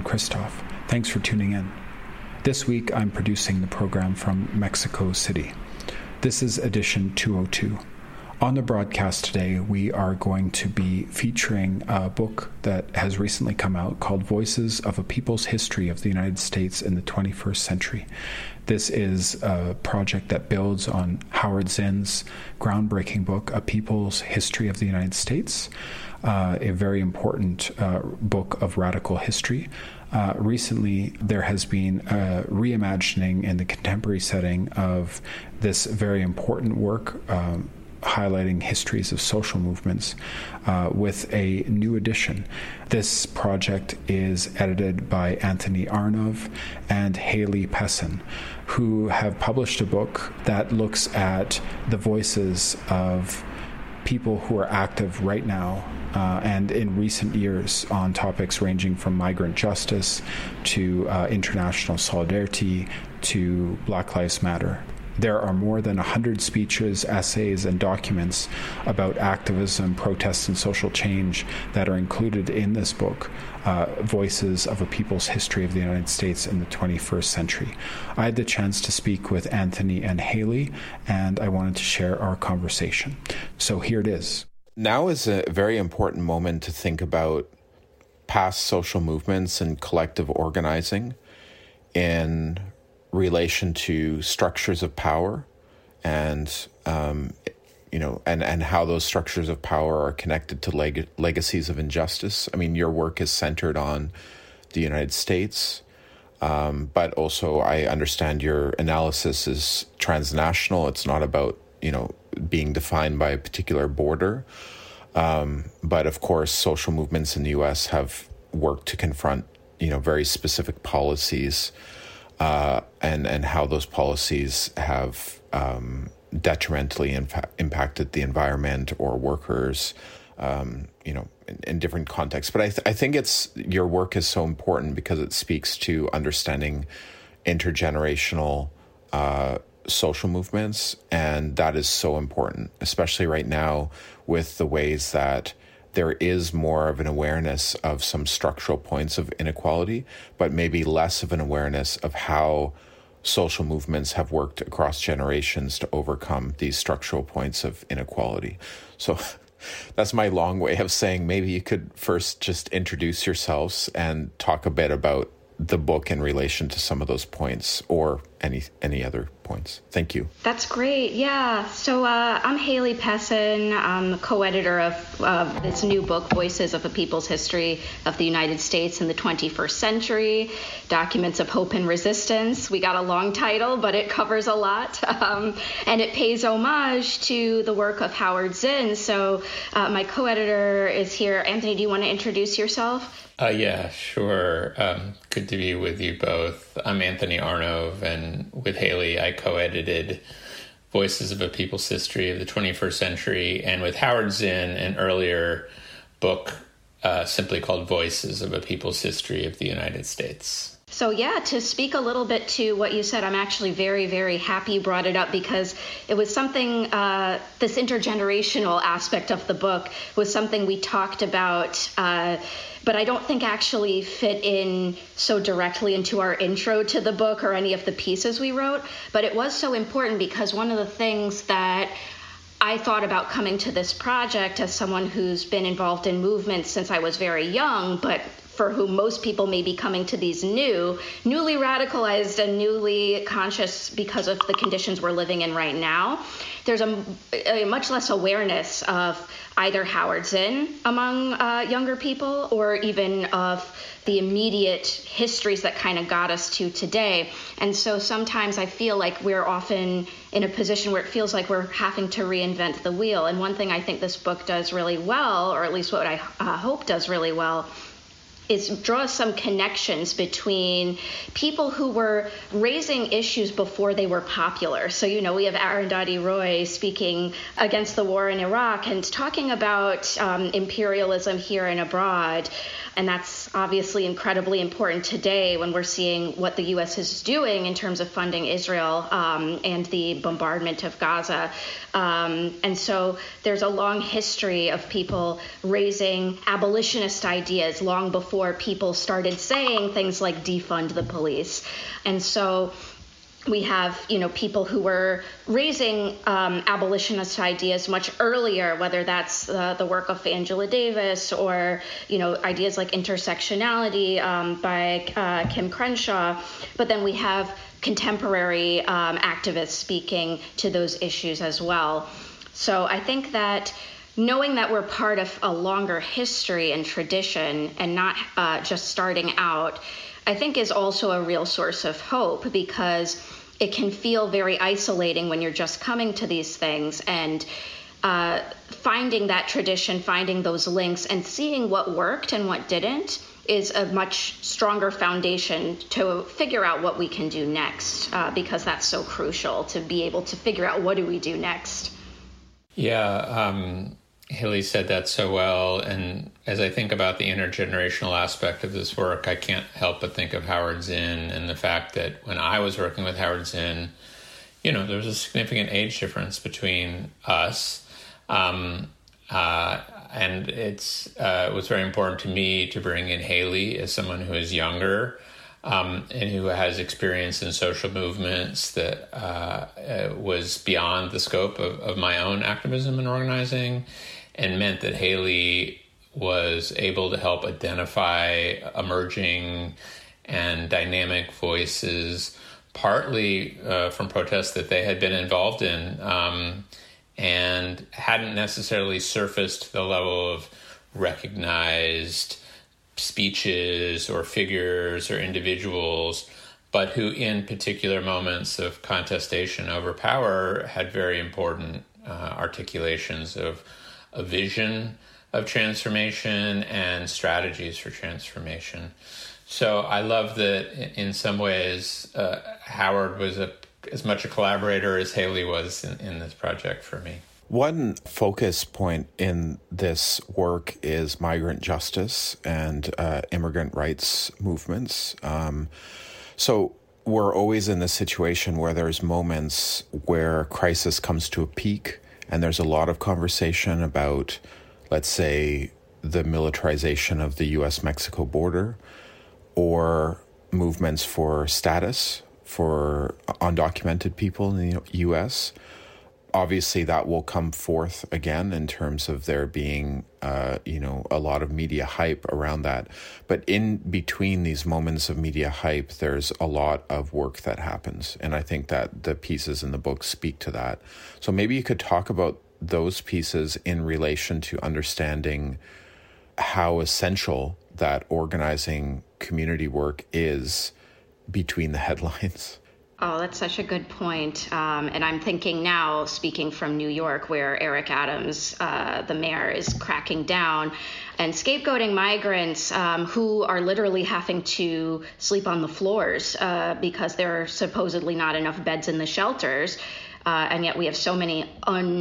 Christoph. Thanks for tuning in. This week, I'm producing the program from Mexico City. This is edition 202. On the broadcast today, we are going to be featuring a book that has recently come out called Voices of a People's History of the United States in the 21st Century. This is a project that builds on Howard Zinn's groundbreaking book, A People's History of the United States, a very important book of radical history. Recently, there has been a reimagining in the contemporary setting of this very important work, highlighting histories of social movements with a new edition. This project is edited by Anthony Arnov and Haley Pessin, who have published a book that looks at the voices of people who are active right now and in recent years on topics ranging from migrant justice to international solidarity to Black Lives Matter. There are more than 100 speeches, essays, and documents about activism, protest, and social change that are included in this book, Voices of a People's History of the United States in the 21st Century. I had the chance to speak with Anthony and Haley, and I wanted to share our conversation. So here it is. Now is a very important moment to think about past social movements and collective organizing in relation to structures of power and how those structures of power are connected to legacies of injustice. I mean, your work is centered on the United States, but also I understand your analysis is transnational. It's not about, being defined by a particular border. But of course, social movements in the U.S. have worked to confront, very specific policies and how those policies have detrimentally impacted the environment or workers, in different contexts. But I think your work is so important because it speaks to understanding intergenerational social movements, and that is so important, especially right now with the ways that there is more of an awareness of some structural points of inequality, but maybe less of an awareness of how social movements have worked across generations to overcome these structural points of inequality. So that's my long way of saying maybe you could first just introduce yourselves and talk a bit about the book in relation to some of those points or any other points. Thank you. That's great. Yeah. So I'm Haley Pessin. I'm the co-editor of this new book, Voices of a People's History of the United States in the 21st Century, Documents of Hope and Resistance. We got a long title, but it covers a lot. And it pays homage to the work of Howard Zinn. So my co-editor is here. Anthony, do you want to introduce yourself? Yeah, sure. Good to be with you both. I'm Anthony Arnov, and with Haley, I co-edited Voices of a People's History of the 21st Century, and with Howard Zinn, an earlier book simply called Voices of a People's History of the United States. So yeah, to speak a little bit to what you said, I'm actually very, very happy you brought it up because it was something, this intergenerational aspect of the book was something we talked about, but I don't think actually fit in so directly into our intro to the book or any of the pieces we wrote. But it was so important because one of the things that I thought about coming to this project as someone who's been involved in movements since I was very young, but for whom most people may be coming to these newly radicalized and newly conscious because of the conditions we're living in right now. There's a much less awareness of either Howard Zinn among younger people or even of the immediate histories that kind of got us to today. And so sometimes I feel like we're often in a position where it feels like we're having to reinvent the wheel. And one thing I think this book does really well, or at least what I hope does really well, is draw some connections between people who were raising issues before they were popular. So, we have Arundhati Roy speaking against the war in Iraq and talking about imperialism here and abroad. And that's obviously incredibly important today when we're seeing what the U.S. is doing in terms of funding Israel and the bombardment of Gaza. And so there's a long history of people raising abolitionist ideas long before people started saying things like defund the police. And so we have, people who were raising abolitionist ideas much earlier, whether that's the work of Angela Davis or, ideas like intersectionality by Kim Crenshaw. But then we have contemporary activists speaking to those issues as well. So I think that knowing that we're part of a longer history and tradition and not just starting out, I think is also a real source of hope, because it can feel very isolating when you're just coming to these things, and finding that tradition, finding those links and seeing what worked and what didn't is a much stronger foundation to figure out what we can do next, because that's so crucial to be able to figure out what do we do next. Yeah, Haley said that so well. And as I think about the intergenerational aspect of this work, I can't help but think of Howard Zinn and the fact that when I was working with Howard Zinn, there was a significant age difference between us. And it was very important to me to bring in Haley as someone who is younger and who has experience in social movements that was beyond the scope of my own activism and organizing, and meant that Haley was able to help identify emerging and dynamic voices, partly from protests that they had been involved in, and hadn't necessarily surfaced to the level of recognized speeches or figures or individuals, but who in particular moments of contestation over power had very important articulations of a vision of transformation and strategies for transformation. So I love that in some ways Howard was as much a collaborator as Haley was in this project for me. One focus point in this work is migrant justice and immigrant rights movements. So we're always in this situation where there's moments where crisis comes to a peak, and there's a lot of conversation about, let's say, the militarization of the U.S.-Mexico border, or movements for status for undocumented people in the U.S. Obviously, that will come forth again in terms of there being, a lot of media hype around that. But in between these moments of media hype, there's a lot of work that happens. And I think that the pieces in the book speak to that. So maybe you could talk about those pieces in relation to understanding how essential that organizing community work is between the headlines. Oh, that's such a good point. And I'm thinking now, speaking from New York, where Eric Adams, the mayor, is cracking down and scapegoating migrants who are literally having to sleep on the floors because there are supposedly not enough beds in the shelters. And yet we have so many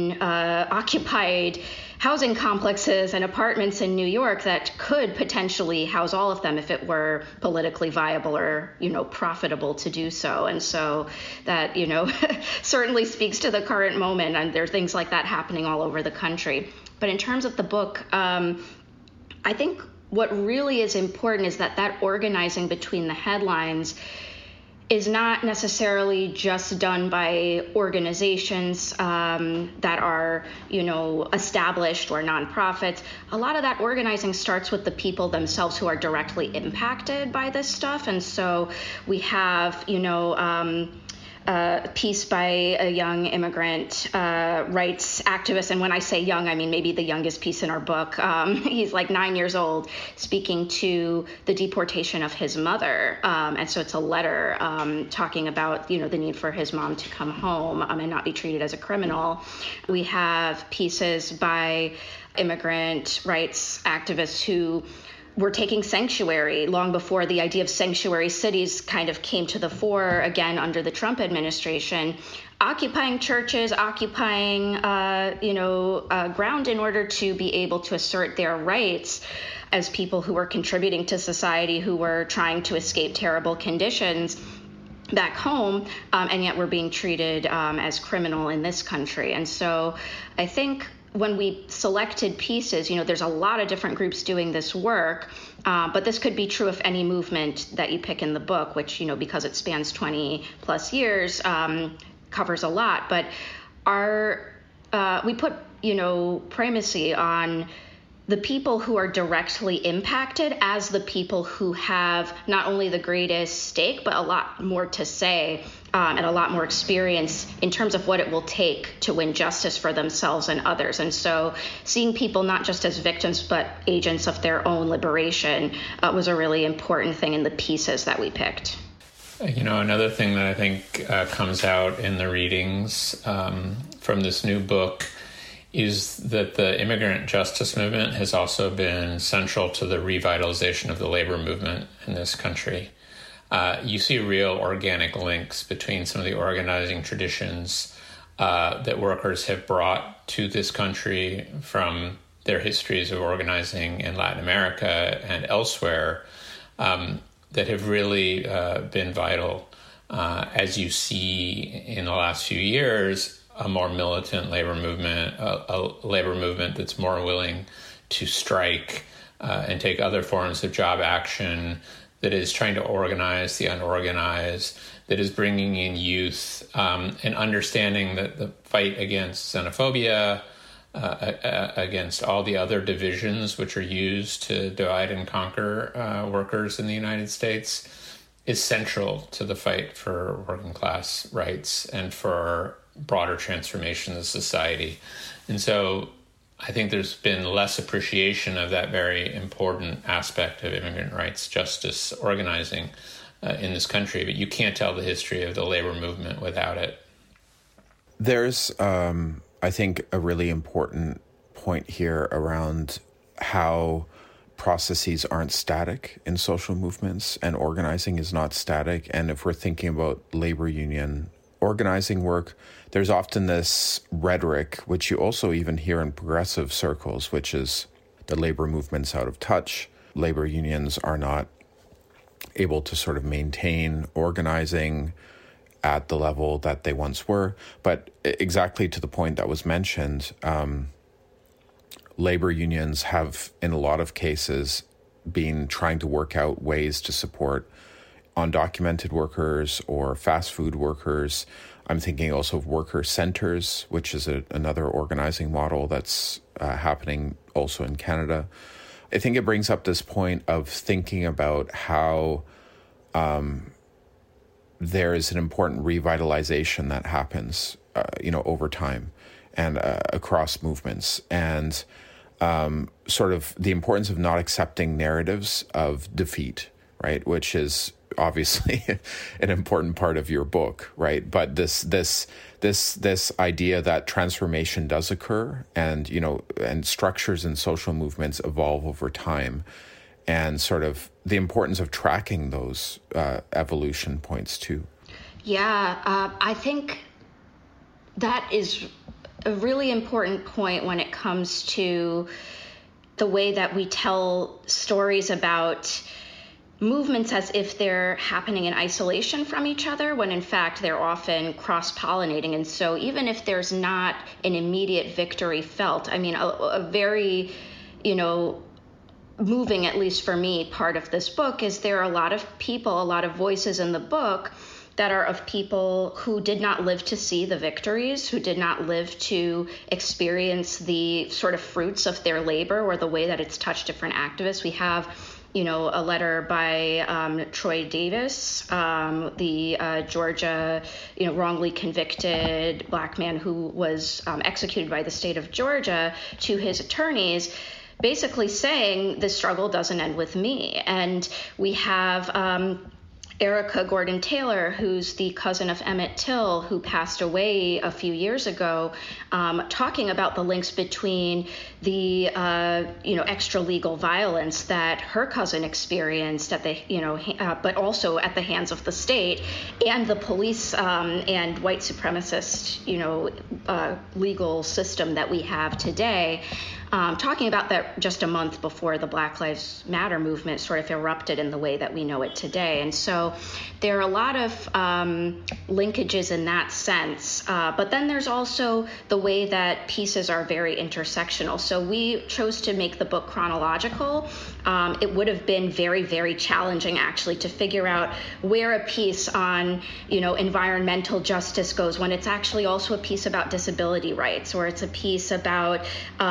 unoccupied housing complexes and apartments in New York that could potentially house all of them if it were politically viable or, profitable to do so. And so that, certainly speaks to the current moment. And there are things like that happening all over the country. But in terms of the book, I think what really is important is that organizing between the headlines is not necessarily just done by organizations that are, established or nonprofits. A lot of that organizing starts with the people themselves who are directly impacted by this stuff. And so we have, a piece by a young immigrant rights activist. And when I say young, I mean maybe the youngest piece in our book. He's like 9 years old, speaking to the deportation of his mother. And so it's a letter talking about, the need for his mom to come home and not be treated as a criminal. We have pieces by immigrant rights activists who were taking sanctuary long before the idea of sanctuary cities kind of came to the fore again under the Trump administration, occupying churches, occupying, ground in order to be able to assert their rights as people who were contributing to society, who were trying to escape terrible conditions back home, and yet were being treated as criminal in this country. And so I think when we selected pieces, there's a lot of different groups doing this work, but this could be true of any movement that you pick in the book, which, because it spans 20 plus years, covers a lot. But we put, primacy on the people who are directly impacted as the people who have not only the greatest stake, but a lot more to say and a lot more experience in terms of what it will take to win justice for themselves and others. And so seeing people not just as victims, but agents of their own liberation was a really important thing in the pieces that we picked. Another thing that I think comes out in the readings from this new book is that the immigrant justice movement has also been central to the revitalization of the labor movement in this country. You see real organic links between some of the organizing traditions that workers have brought to this country from their histories of organizing in Latin America and elsewhere that have really been vital. As you see in the last few years, a more militant labor movement, a labor movement that's more willing to strike and take other forms of job action, that is trying to organize the unorganized, that is bringing in youth and understanding that the fight against xenophobia, against all the other divisions which are used to divide and conquer workers in the United States is central to the fight for working class rights and for broader transformation of society. And so I think there's been less appreciation of that very important aspect of immigrant rights, justice, organizing in this country. But you can't tell the history of the labor movement without it. There's, I think, a really important point here around how processes aren't static in social movements and organizing is not static. And if we're thinking about labor union organizing work, there's often this rhetoric, which you also even hear in progressive circles, which is the labor movement's out of touch. Labor unions are not able to sort of maintain organizing at the level that they once were. But exactly to the point that was mentioned, labor unions have, in a lot of cases, been trying to work out ways to support undocumented workers or fast food workers. I'm thinking also of worker centers, which is another organizing model that's happening also in Canada. I think it brings up this point of thinking about how there is an important revitalization that happens, over time and across movements, and sort of the importance of not accepting narratives of defeat, right? Which is obviously an important part of your book, right? But this idea that transformation does occur, and and structures and social movements evolve over time, and sort of the importance of tracking those evolution points too. Yeah, I think that is a really important point when it comes to the way that we tell stories about movements as if they're happening in isolation from each other, when in fact they're often cross-pollinating. And so even if there's not an immediate victory felt, I mean, a very, moving, at least for me, part of this book is there are a lot of people, a lot of voices in the book that are of people who did not live to see the victories, who did not live to experience the sort of fruits of their labor or the way that it's touched different activists. We have a letter by Troy Davis, the Georgia, wrongly convicted Black man who was executed by the state of Georgia, to his attorneys, basically saying the struggle doesn't end with me. And we have Erica Gordon Taylor, who's the cousin of Emmett Till, who passed away a few years ago, talking about the links between the extra legal violence that her cousin experienced at the but also at the hands of the state and the police and white supremacist legal system that we have today. Talking about that just a month before the Black Lives Matter movement sort of erupted in the way that we know it today. And so there are a lot of linkages in that sense. But then there's also the way that pieces are very intersectional. So we chose to make the book chronological. It would have been very, very challenging, actually, to figure out where a piece on, environmental justice goes when it's actually also a piece about disability rights, or it's a piece about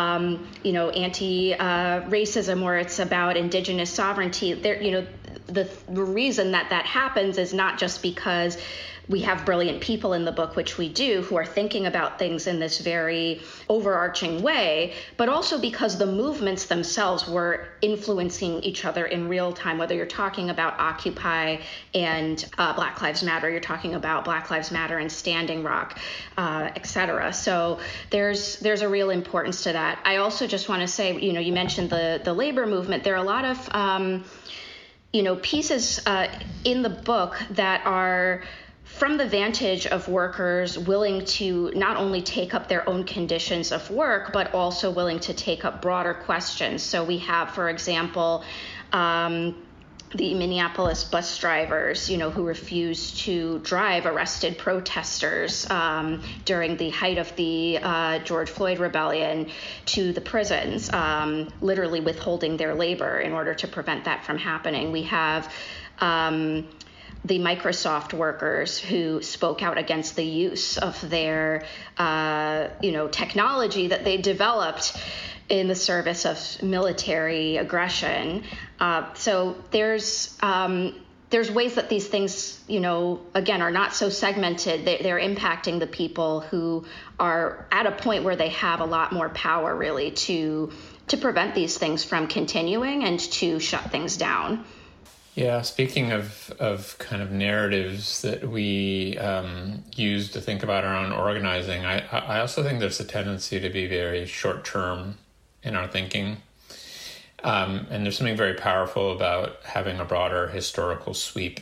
anti-racism, or it's about indigenous sovereignty. The reason that happens is not just because we have brilliant people in the book, which we do, who are thinking about things in this very overarching way, but also because the movements themselves were influencing each other in real time, whether you're talking about Occupy and Black Lives Matter, you're talking about Black Lives Matter and Standing Rock, et cetera. So there's a real importance to that. I also just want to say, you mentioned the labor movement. There are a lot of, pieces in the book that are from the vantage of workers willing to not only take up their own conditions of work, but also willing to take up broader questions. So we have, for example, the Minneapolis bus drivers, who refused to drive arrested protesters during the height of the George Floyd rebellion to the prisons, literally withholding their labor in order to prevent that from happening. We have the Microsoft workers who spoke out against the use of their, technology that they developed in the service of military aggression. So there's ways that these things, again, are not so segmented. They're impacting the people who are at a point where they have a lot more power, really, to prevent these things from continuing and to shut things down. Yeah, speaking of kind of narratives that we use to think about our own organizing, I also think there's a tendency to be very short-term in our thinking. And there's something very powerful about having a broader historical sweep.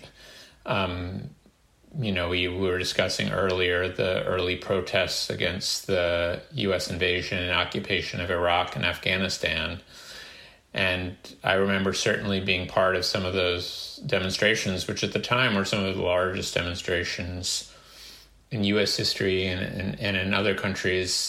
We were discussing earlier the early protests against the U.S. invasion and occupation of Iraq and Afghanistan. And I remember certainly being part of some of those demonstrations, which at the time were some of the largest demonstrations in U.S. history and in other countries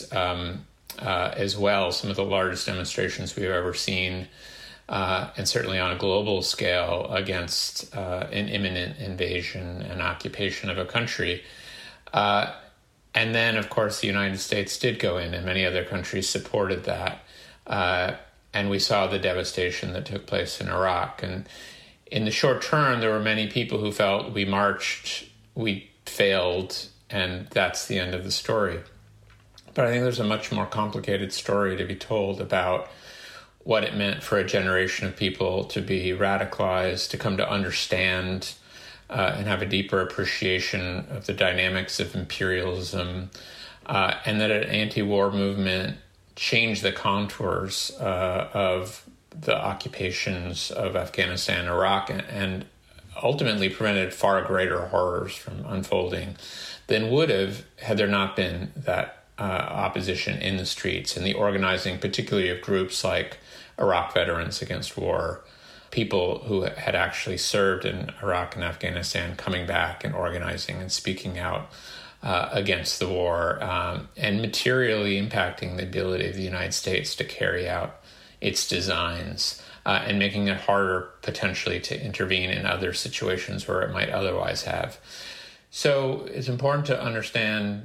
as well, some of the largest demonstrations we've ever seen, and certainly on a global scale against an imminent invasion and occupation of a country. And then, of course, the United States did go in, and many other countries supported that. And we saw the devastation that took place in Iraq. And in the short term, there were many people who felt we marched, we failed, and that's the end of the story. But I think there's a much more complicated story to be told about what it meant for a generation of people to be radicalized, to come to understand and have a deeper appreciation of the dynamics of imperialism, and that an anti-war movement changed the contours of the occupations of Afghanistan and Iraq, and ultimately prevented far greater horrors from unfolding than would have had there not been that opposition in the streets and the organizing, particularly of groups like Iraq Veterans Against War, people who had actually served in Iraq and Afghanistan coming back and organizing and speaking out against the war, and materially impacting the ability of the United States to carry out its designs, and making it harder potentially to intervene in other situations where it might otherwise have. So it's important to understand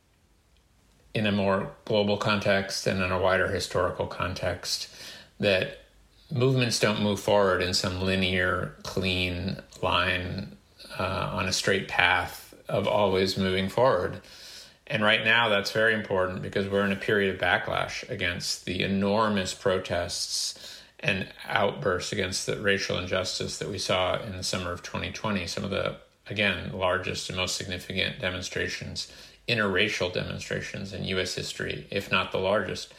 in a more global context and in a wider historical context that movements don't move forward in some linear, clean line on a straight path of always moving forward. And right now that's very important because we're in a period of backlash against the enormous protests and outbursts against the racial injustice that we saw in the summer of 2020, some of the, again, largest and most significant demonstrations, interracial demonstrations in U.S. history, if not the largest,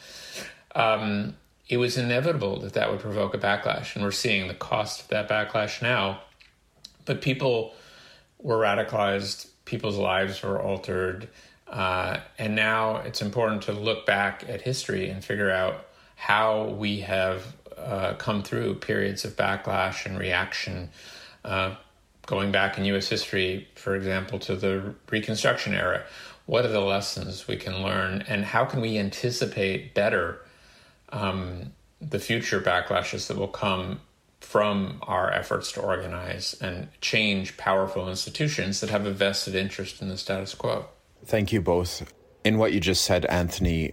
it was inevitable that that would provoke a backlash. And we're seeing the cost of that backlash now. But people were radicalized, people's lives were altered, and now it's important to look back at history and figure out how we have come through periods of backlash and reaction, going back in U.S. history, for example, to the Reconstruction era. What are the lessons we can learn, and how can we anticipate better the future backlashes that will come from our efforts to organize and change powerful institutions that have a vested interest in the status quo? Thank you both. In what you just said, Anthony,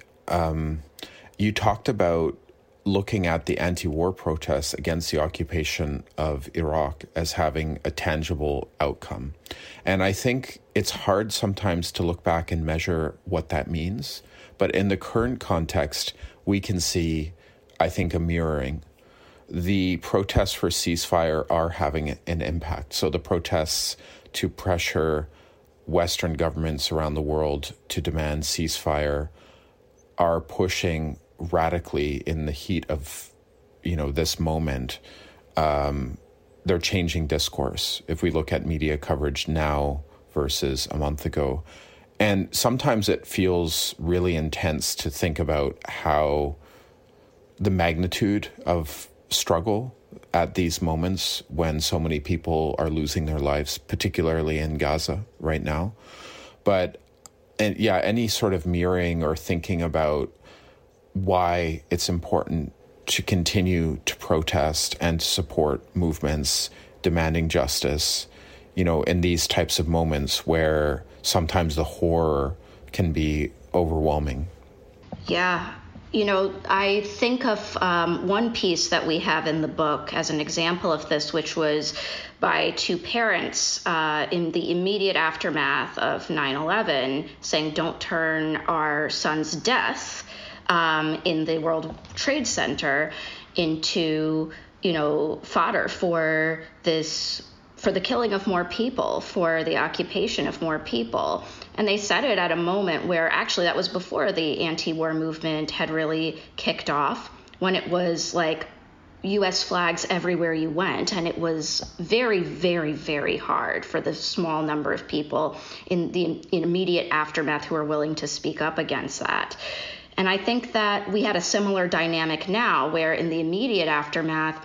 you talked about looking at the anti-war protests against the occupation of Iraq as having a tangible outcome. And I think it's hard sometimes to look back and measure what that means. But in the current context, we can see, I think, a mirroring. The protests for ceasefire are having an impact. So the protests to pressure Western governments around the world to demand ceasefire are pushing radically in the heat of, this moment. They're changing discourse. If we look at media coverage now versus a month ago, and sometimes it feels really intense to think about how the magnitude of struggle at these moments when so many people are losing their lives, particularly in Gaza right now. But, any sort of mirroring or thinking about why it's important to continue to protest and to support movements demanding justice, in these types of moments where sometimes the horror can be overwhelming. Yeah. I think of one piece that we have in the book as an example of this, which was by two parents in the immediate aftermath of 9/11 saying, don't turn our son's death in the World Trade Center into, fodder for the killing of more people, for the occupation of more people. And they said it at a moment where actually that was before the anti-war movement had really kicked off, when it was like U.S. flags everywhere you went. And it was very, very, very hard for the small number of people in the immediate aftermath who were willing to speak up against that. And I think that we had a similar dynamic now, where in the immediate aftermath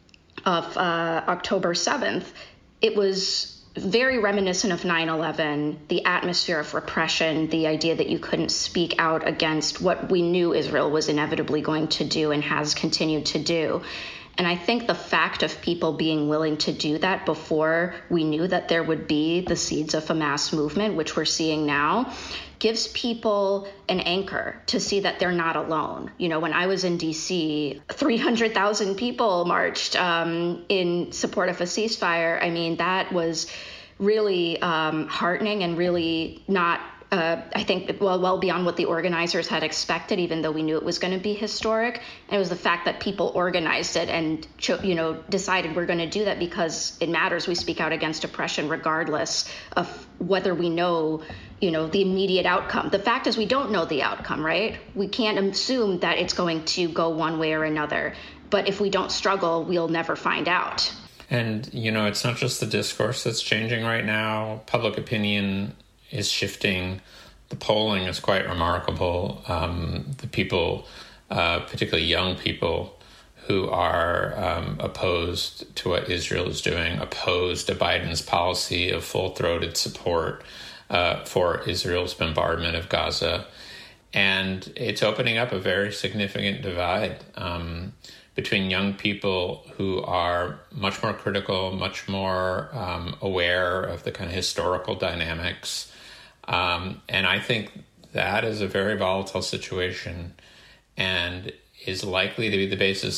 of October 7th, it was very reminiscent of 9/11, the atmosphere of repression, the idea that you couldn't speak out against what we knew Israel was inevitably going to do and has continued to do. And I think the fact of people being willing to do that before we knew that there would be the seeds of a mass movement, which we're seeing now, gives people an anchor to see that they're not alone. When I was in D.C., 300,000 people marched in support of a ceasefire. I mean, that was really heartening and really not, I think, well beyond what the organizers had expected, even though we knew it was going to be historic. And it was the fact that people organized it and, decided we're going to do that because it matters. We speak out against oppression regardless of whether we know, the immediate outcome. The fact is we don't know the outcome, right? We can't assume that it's going to go one way or another. But if we don't struggle, we'll never find out. And, it's not just the discourse that's changing right now. Public opinion is shifting. The polling is quite remarkable. The people, particularly young people, who are opposed to what Israel is doing, opposed to Biden's policy of full-throated support for Israel's bombardment of Gaza. And it's opening up a very significant divide between young people who are much more critical, much more aware of the kind of historical dynamics. And I think that is a very volatile situation and is likely to be the basis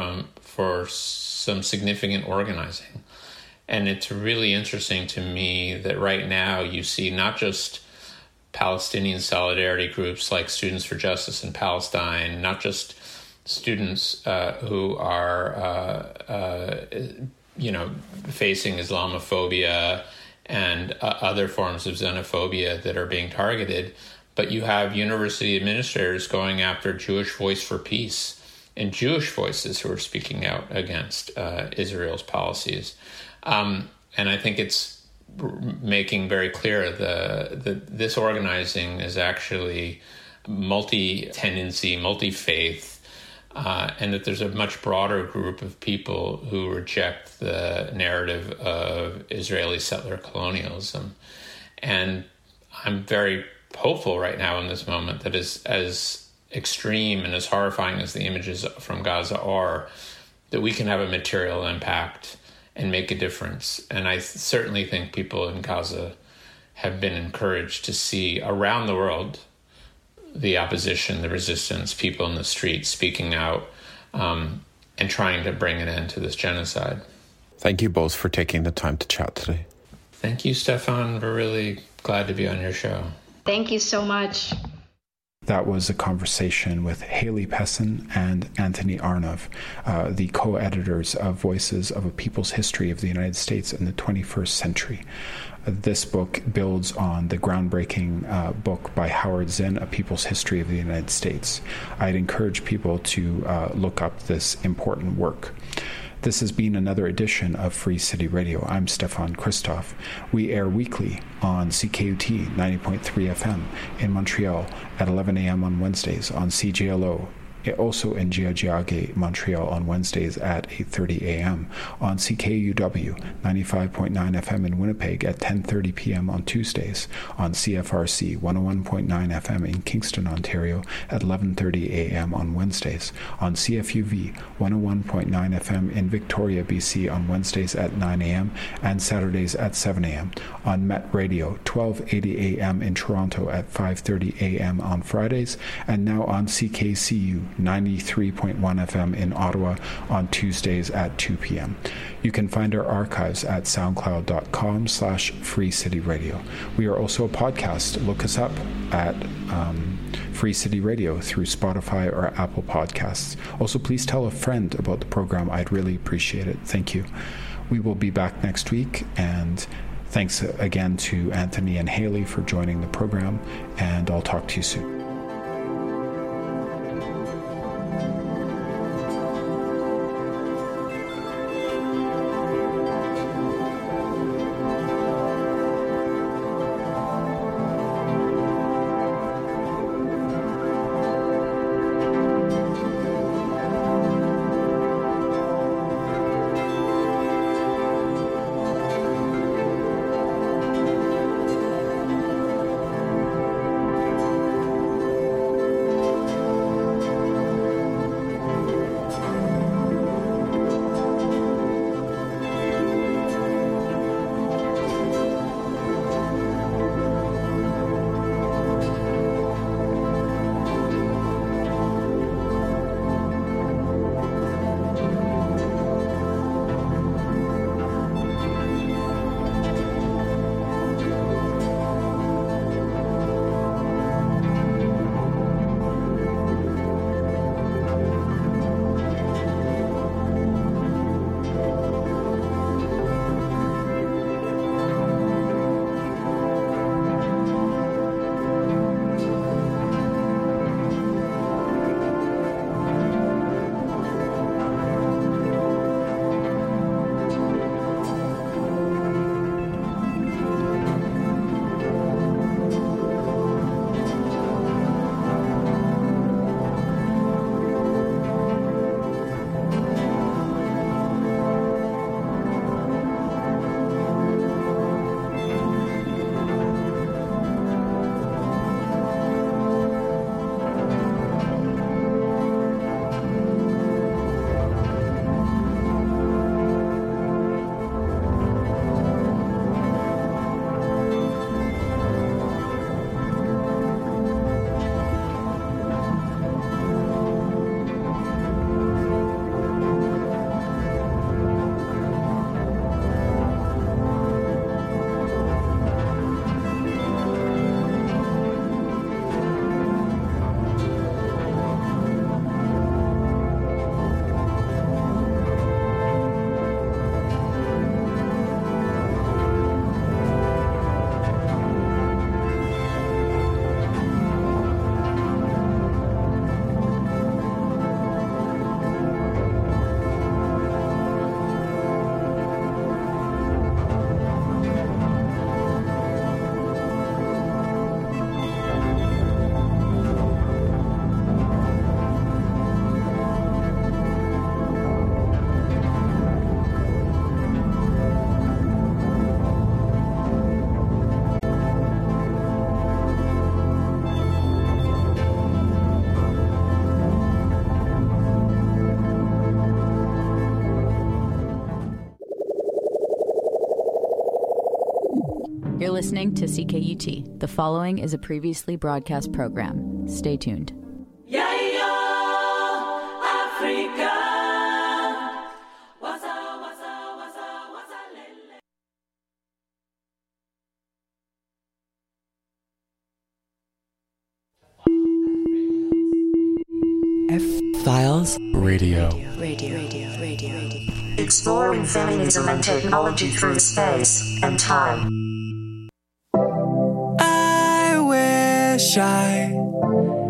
for some significant organizing. And it's really interesting to me that right now you see not just Palestinian solidarity groups like Students for Justice in Palestine, not just students who are, facing Islamophobia and other forms of xenophobia that are being targeted. But you have university administrators going after Jewish Voice for Peace and Jewish voices who are speaking out against Israel's policies. And I think it's making very clear that this organizing is actually multi-tendency, multi-faith, and that there's a much broader group of people who reject the narrative of Israeli settler colonialism. And I'm very hopeful right now in this moment that as extreme and as horrifying as the images from Gaza are, that we can have a material impact and make a difference. And I certainly think people in Gaza have been encouraged to see around the world the opposition, the resistance, people in the streets speaking out and trying to bring an end to this genocide. Thank you both for taking the time to chat today. Thank you, Stefan. We're really glad to be on your show. Thank you so much. That was a conversation with Haley Pessin and Anthony Arnov, the co-editors of Voices of a People's History of the United States in the 21st Century. This book builds on the groundbreaking book by Howard Zinn, A People's History of the United States. I'd encourage people to look up this important work. This has been another edition of Free City Radio. I'm Stefan Christoff. We air weekly on CKUT 90.3 FM in Montreal at 11 a.m. on Wednesdays, on CJLO, also in Giaggiage, Montreal on Wednesdays at 8:30 a.m., on CKUW 95.9 FM in Winnipeg at 10:30 p.m. on Tuesdays, on CFRC 101.9 FM in Kingston, Ontario at 11:30 a.m. on Wednesdays, on CFUV 101.9 FM in Victoria, BC on Wednesdays at 9 a.m. and Saturdays at 7 a.m., on Met Radio 1280 a.m. in Toronto at 5:30 a.m. on Fridays, and now on CKCU 93.1 FM in Ottawa on Tuesdays at 2 p.m. You can find our archives at soundcloud.com/Free City Radio. We are also a podcast. Look us up at Free City Radio through Spotify or Apple Podcasts. Also, please tell a friend about the program. I'd really appreciate it. Thank you. We will be back next week, and thanks again to Anthony and Haley for joining the program, and I'll talk to you soon. listening to CKUT. The following is a previously broadcast program. Stay tuned. F-Files Radio. Exploring feminism and technology through space and time. I wish I